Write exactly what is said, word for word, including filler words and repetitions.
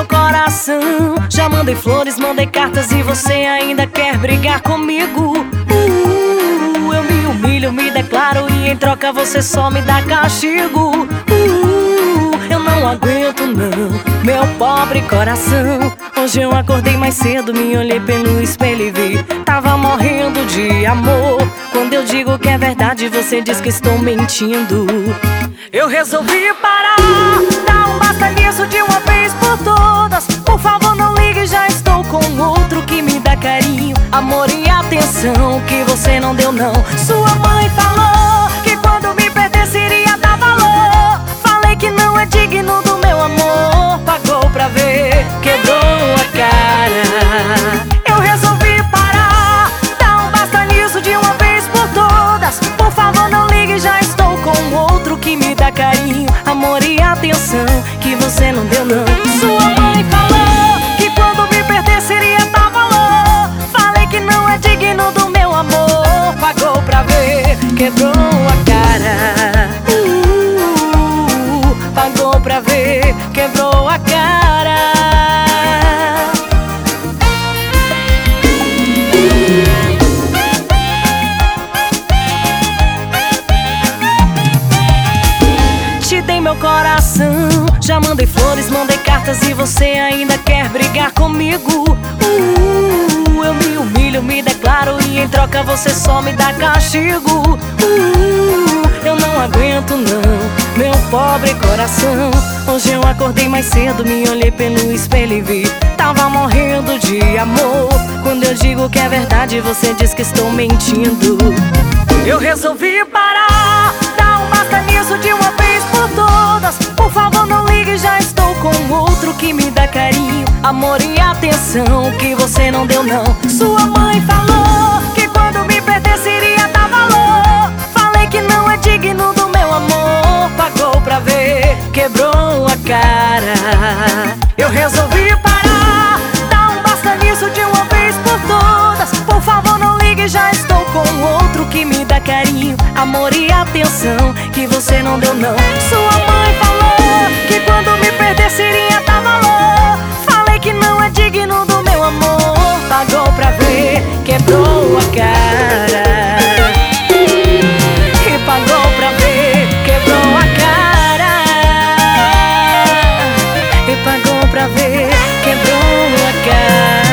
coração. Já mandei flores, mandei cartas e você ainda quer brigar comigo. uh, Eu me humilho, me declaro e em troca você só me dá castigo. uh, Eu não aguento não, meu pobre coração. Hoje eu acordei mais cedo, me olhei pelo espelho e vi tava morrendo de amor. Quando eu digo que é verdade, você diz que estou mentindo. Eu resolvi parar, dar um basta nisso de uma vez por todas. Por favor não ligue, já estou com outro que me dá carinho, amor e atenção que você não deu não. Sua mãe falou que quando me perdesse iria dar valor. Falei que não é digno do meu amor, pagou pra ver, quebrou a cara. Eu resolvi parar, dar um basta nisso de uma vez por todas. Por favor não ligue, já estou com outro que me dá carinho, amor e atenção que você não deu não. Sua mãe falou que quando me perdesse iria dar valor. Falei que não é digno do meu amor, pagou pra ver, quebrou a cara. uh, Pagou pra ver, quebrou a cara. Te dei meu coração, já mandei flores, mandei cartas e você ainda quer brigar comigo. uh, Eu me humilho, me declaro e em troca você só me dá castigo. uh, Eu não aguento não, meu pobre coração. Hoje eu acordei mais cedo, me olhei pelo espelho e vi tava morrendo de amor. Quando eu digo que é verdade, você diz que estou mentindo. Eu resolvi parar, dar um basta nisso de uma vez por todas. Por favor não ligue, já estou com outro que me dá carinho, amor e atenção que você não deu não. Sua mãe falou que quando me perdesse iria dar valor. Falei que não é digno do meu amor, pagou pra ver, quebrou a cara. Eu resolvi parar, dar um basta nisso de uma vez por todas. Por favor não ligue, já estou com outro que me dá carinho, amor e atenção que você não deu não. Sua mãe falou que quando me perdesse iria dar valor. Falei que não é digno do meu amor, pagou pra ver, quebrou a cara. E pagou pra ver, quebrou a cara. E pagou pra ver, quebrou a cara.